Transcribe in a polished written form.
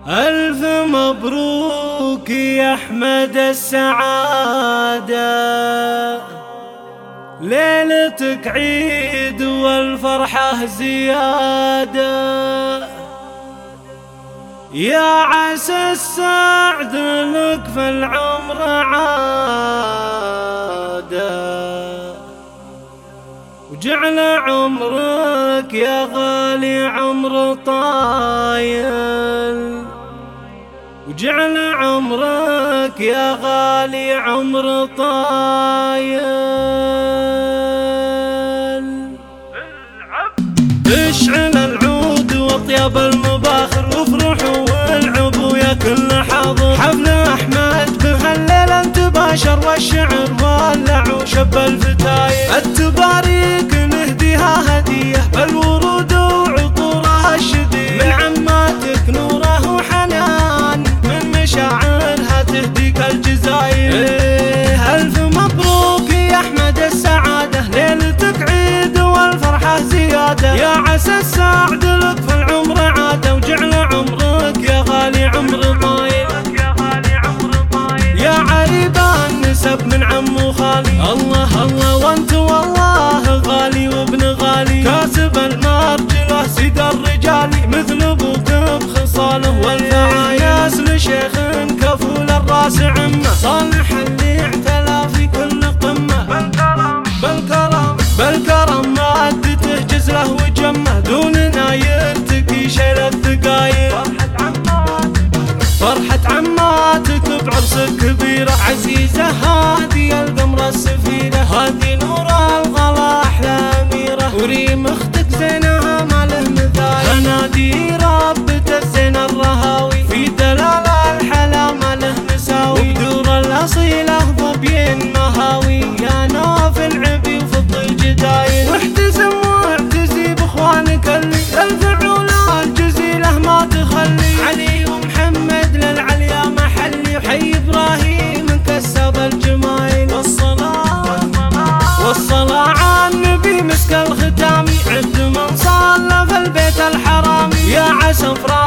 ألف مبروك يا أحمد السعادة، ليلتك عيد والفرحة زيادة، يا عسى السعد لك في العمر عادة، وجعل عمرك يا غالي عمر طايل، وجعل عمرك يا غالي عمر طايل. اشعل العود واطيب المباخر، وافرحوا والعبوا يا كل حاضر، حفل احمد بهالليله انتباشر، والشعر ولع وشب الفتايل، التباريك نهديها هديه بالورود وعطورها الشديد، من عماتك نوره وحنان، من مشاعرها تهديك الجزاير. ألف مبروك يا أحمد السعادة، ليلتك عيد والفرحة زيادة، يا عسى السعد لك في العمر عادة، وجعل عمرك يا غالي عمر طايل، يا عريبان نسب من عم وخالي، الله الله وانت والله غالي وابن غالي، كاسب المرجله سيد الرجال، مثل ابوك بخصاله والفعايس، لشيخ كفول الراس عمه، صالح اللي اعتلى في كل قمه، بالكرم بالكرم مادته جزله وجمه، دوننا يرتقي شيل الثقايل، فرحة عماتك بعرسك كبيرة، عزيزة هادي القمر السفيرة، هادي نور الغلا أحلى أميرة، وريم اختك زينها ما له مثال، هنادي ربة الزين الرهاوي، في دلال الحلا ما له مساوي، وبدور الأصيلة ظبيين مهاوي، يا نوف العبي وفض الجدايل، واحتزم واعتزي باخوانك اللي الفعول الجزيلة ما تخلي، علي ومحمد للعليا محلي، وحي ابراهيم انكسب الجمايل، والصلاة على النبي مسك الختامي، عد من صلى في البيت الحرامي، يا عسى